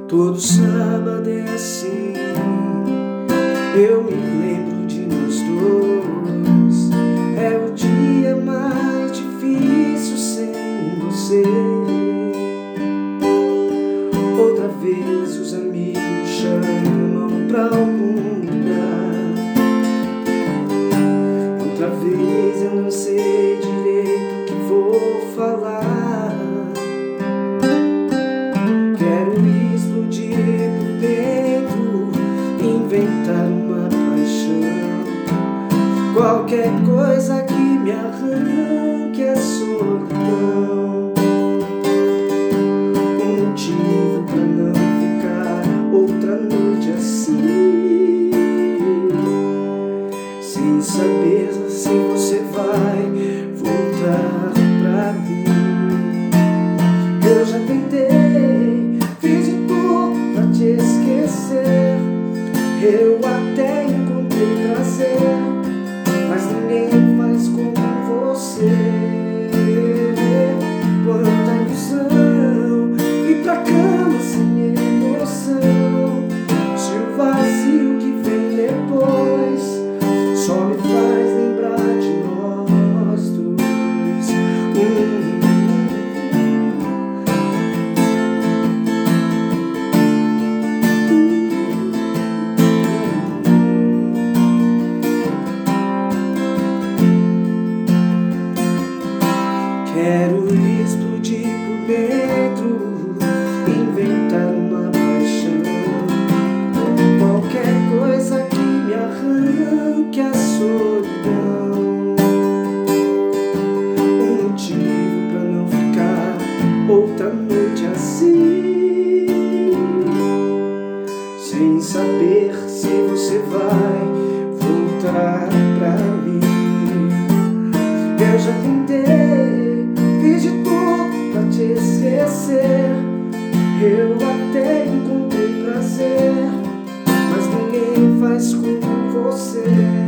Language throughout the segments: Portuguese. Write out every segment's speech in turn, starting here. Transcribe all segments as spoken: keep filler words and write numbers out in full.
Todo sábado é assim, eu me lembro de nós dois. É o dia mais difícil sem você. Outra vez os amigos chamam pra algum lugar. Outra vez eu não sei direito o que vou falar. Quero explodir por dentro, inventar uma paixão, qualquer coisa que me arranque a solidão. Um motivo pra não ficar outra noite assim, sem saber se você vai voltar pra mim. Eu já tentei, fiz de tudo pra te esquecer. Eu até encontrei prazer, mas ninguém faz como você. Quanta ilusão, ir pra cama sem emoção. Se o vazio que vem depois só me faz lembrar de nós dois. Hum. Quero explodir por dentro, inventar uma paixão, qualquer coisa que me arranque a solidão. Um motivo pra não ficar outra noite assim, sem saber se você vai voltar pra mim. Eu já tentei, fiz de tudo pra te esquecer. Eu até encontrei prazer, mas ninguém faz como você.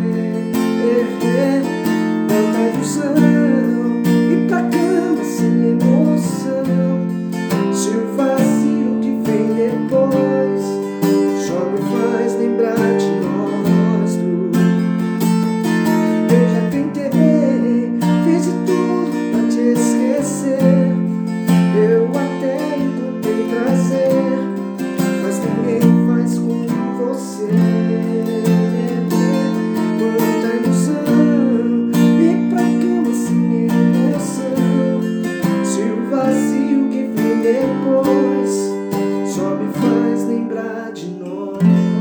Tanta ilusão, ir pra cama sem emoção. Se o vazio que vem depois só me faz lembrar de nós dois. Eu já tentei, fiz de tudo pra te esquecer. Eu até encontrei prazer, mas ninguém faz como você. Quanta ilusão, ir pra cama sem emoção. Se o vazio que vem depois só me faz lembrar de nós.